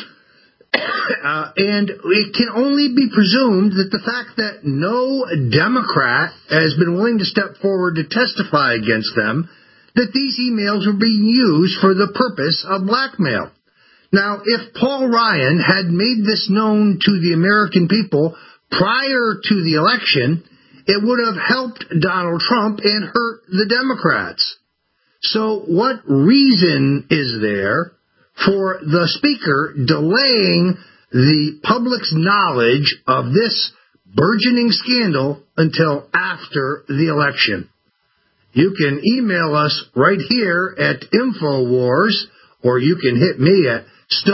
and it can only be presumed that the fact that no Democrat has been willing to step forward to testify against them, that these emails were being used for the purpose of blackmail. Now, if Paul Ryan had made this known to the American people prior to the election, it would have helped Donald Trump and hurt the Democrats. So what reason is there for the Speaker delaying the public's knowledge of this burgeoning scandal until after the election? You can email us right here at InfoWars, or you can hit me at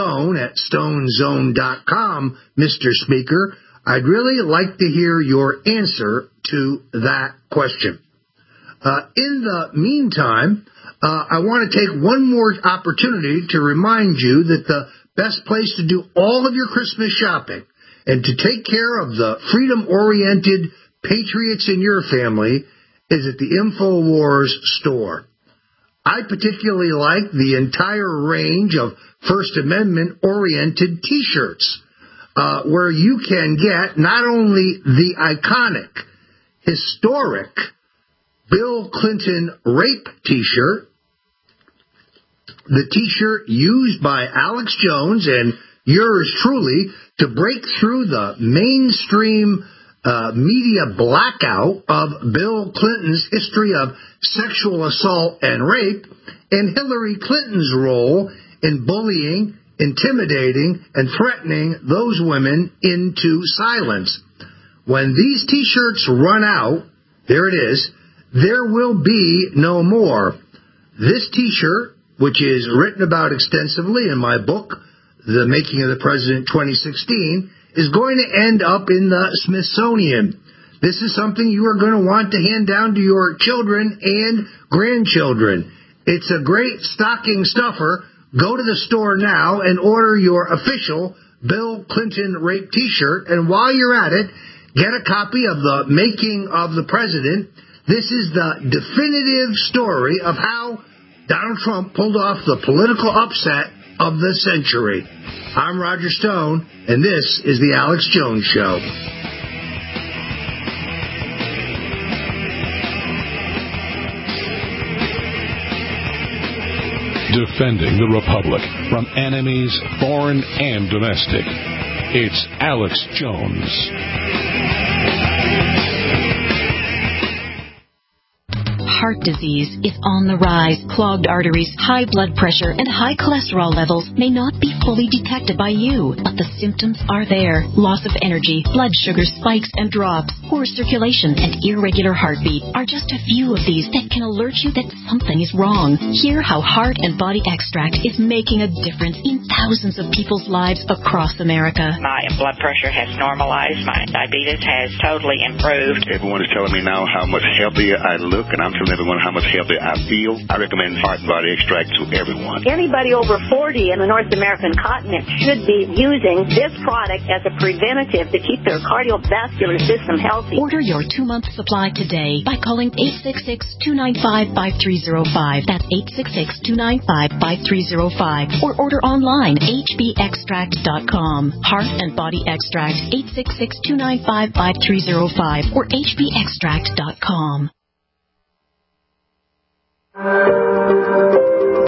stone@stonezone.com, Mr. Speaker. I'd really like to hear your answer to that question. In the meantime, I want to take one more opportunity to remind you that the best place to do all of your Christmas shopping and to take care of the freedom-oriented patriots in your family is at the InfoWars store. I particularly like the entire range of First Amendment-oriented T-shirts, where you can get not only the iconic, historic Bill Clinton rape T-shirt, the T-shirt used by Alex Jones and yours truly to break through the mainstream media blackout of Bill Clinton's history of sexual assault and rape, and Hillary Clinton's role in bullying, intimidating, and threatening those women into silence. When these T-shirts run out, there it is, there will be no more. This T-shirt, which is written about extensively in my book, The Making of the President 2016, is going to end up in the Smithsonian. This is something you are going to want to hand down to your children and grandchildren. It's a great stocking stuffer. Go to the store now and order your official Bill Clinton rape T-shirt. And while you're at it, get a copy of The Making of the President. This is the definitive story of how Donald Trump pulled off the political upset of the century. I'm Roger Stone, and this is The Alex Jones Show. Defending the Republic from enemies, foreign and domestic. It's Alex Jones. Heart disease is on the rise. Clogged arteries, high blood pressure, and high cholesterol levels may not be fully detected by you, but the symptoms are there. Loss of energy, blood sugar spikes and drops, poor circulation, and irregular heartbeat are just a few of these that can alert you that something is wrong. Hear how Heart and Body Extract is making a difference in thousands of people's lives across America. My blood pressure has normalized. My diabetes has totally improved. Everyone is telling me now how much healthier I look, and I'm telling everyone how much healthier I feel. I recommend Heart and Body Extract to everyone. Anybody over 40 in the North American continent should be using this product as a preventative to keep their cardiovascular system healthy. Order your 2-month supply today by calling 866-295-5305. That's 866-295-5305. Or order online, hbextract.com. Heart and Body Extract, 866-295-5305 or hbextract.com.